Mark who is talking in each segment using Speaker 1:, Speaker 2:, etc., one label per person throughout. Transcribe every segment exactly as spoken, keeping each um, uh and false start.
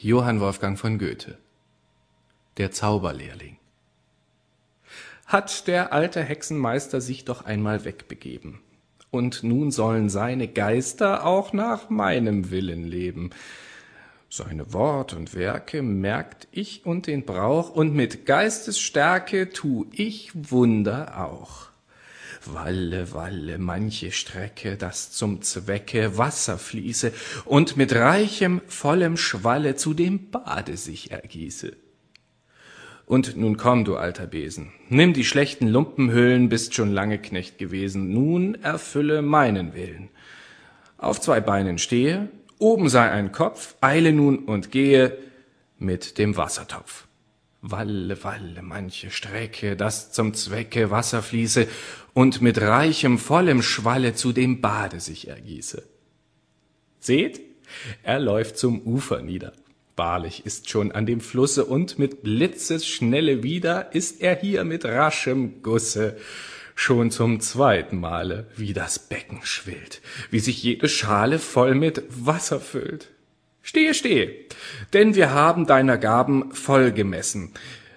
Speaker 1: Johann Wolfgang von Goethe. Der Zauberlehrling. Hat der alte Hexenmeister sich doch einmal wegbegeben. Und nun sollen seine Geister auch nach meinem Willen leben. Seine Wort und Werke merkt ich und den Brauch, und mit Geistesstärke tu ich Wunder auch. Walle, walle, manche Strecke, dass zum Zwecke Wasser fließe und mit reichem, vollem Schwalle zu dem Bade sich ergieße. Und nun komm, du alter Besen, nimm die schlechten Lumpenhüllen, bist schon lange Knecht gewesen, nun erfülle meinen Willen. Auf zwei Beinen stehe, oben sei ein Kopf, eile nun und gehe mit dem Wassertopf. Walle, walle, manche Strecke, dass zum Zwecke Wasser fließe und mit reichem, vollem Schwalle zu dem Bade sich ergieße. Seht, er läuft zum Ufer nieder. Wahrlich ist schon an dem Flusse, und mit Blitzesschnelle wieder ist er hier mit raschem Gusse. Schon zum zweiten Male, wie das Becken schwillt, wie sich jede Schale voll mit Wasser füllt. Stehe, stehe, denn wir haben deiner Gaben voll gemessen.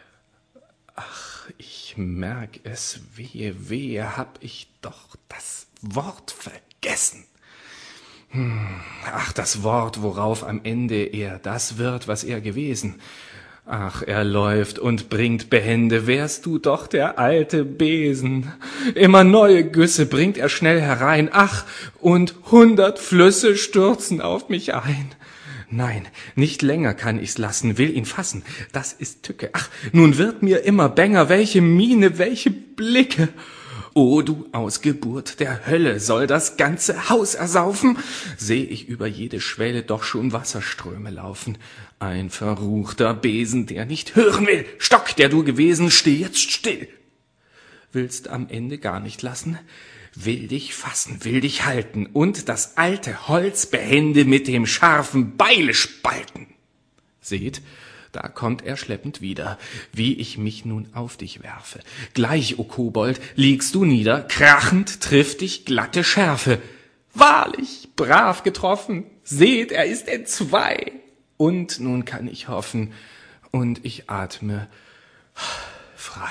Speaker 1: Ach, ich merk es, wehe, wehe, hab ich doch das Wort vergessen. Hm, ach, das Wort, worauf am Ende er das wird, was er gewesen. Ach, er läuft und bringt behende, wärst du doch der alte Besen. Immer neue Güsse bringt er schnell herein, ach, und hundert Flüsse stürzen auf mich ein. Nein, nicht länger kann ich's lassen, will ihn fassen, das ist Tücke. Ach, nun wird mir immer bänger, welche Miene, welche Blicke. O du Ausgeburt der Hölle, soll das ganze Haus ersaufen? Seh ich über jede Schwelle doch schon Wasserströme laufen. Ein verruchter Besen, der nicht hören will. Stock, der du gewesen, steh jetzt still. Willst am Ende gar nicht lassen? Will dich fassen, will dich halten und das alte Holz behende mit dem scharfen Beile spalten. Seht, da kommt er schleppend wieder, wie ich mich nun auf dich werfe. Gleich, o Kobold, liegst du nieder, krachend trifft dich glatte Schärfe. Wahrlich, brav getroffen, seht, er ist entzwei. Und nun kann ich hoffen, und ich atme frei.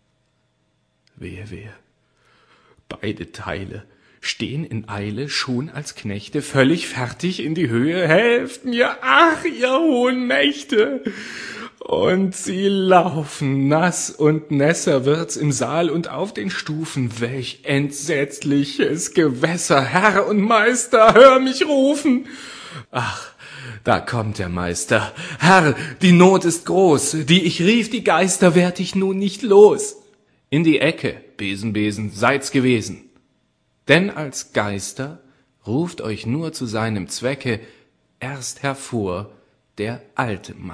Speaker 1: Wehe, wehe. Beide Teile stehen in Eile schon als Knechte, völlig fertig in die Höhe. Helft mir, ach, ihr hohen Mächte! Und sie laufen, nass und nässer wird's im Saal und auf den Stufen. Welch entsetzliches Gewässer, Herr und Meister, hör mich rufen! Ach, da kommt der Meister. Herr, die Not ist groß, die ich rief, die Geister werd ich nun nicht los. In die Ecke, Besen, Besen, seid's gewesen. Denn als Geister ruft euch nur zu seinem Zwecke erst hervor der alte Mann.